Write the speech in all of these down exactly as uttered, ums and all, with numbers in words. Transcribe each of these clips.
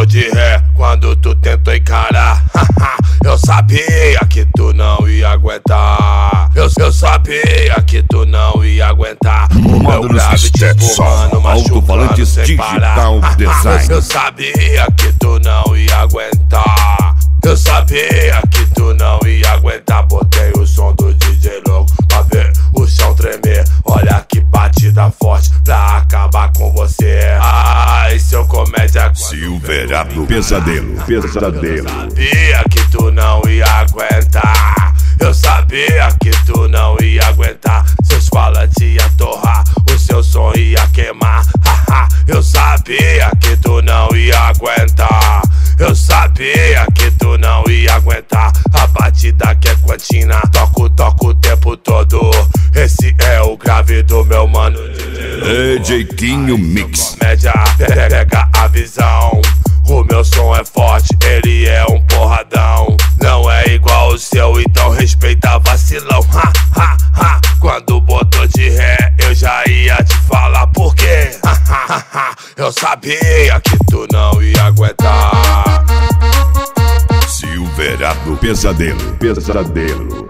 botou de ré quando tu tentou encarar. Eu sabia que tu não ia aguentar. Eu, eu sabia que tu não ia aguentar. O meu grave te empurrando, machucando sem parar. Eu sabia que tu não ia aguentar. Eu sabia que tu não ia aguentar. Botei o som do D J louco pra ver o chão tremer. Olha que batida forte pra acabar com você. Ai, seu comédia. Silverado Pesadelo, Pesadelo. Eu sabia que tu não ia aguentar. Eu sabia que tu não ia aguentar. Seus falantes ia torrar, o seu som ia queimar. Eu sabia que tu não ia aguentar. Eu sabia que tu não ia aguentar. A batida que é cantina, toco, toco o tempo todo. Esse é o grave do meu mano D J Quinho Mix. Média, pega a visão. O meu som é forte, ele é um porradão. Não é igual o seu, então respeita vacilão. Ha, ha, ha. Quando botou de ré, eu já ia te falar por quê. Ha, ha, ha. Eu sabia que tu não ia aguentar. Silverado Pesadelo, Pesadelo.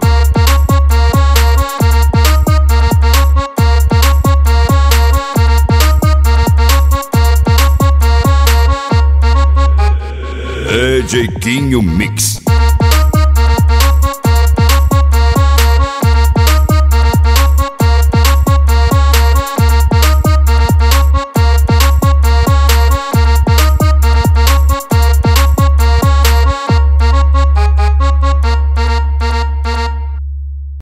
D J Quinho Mix.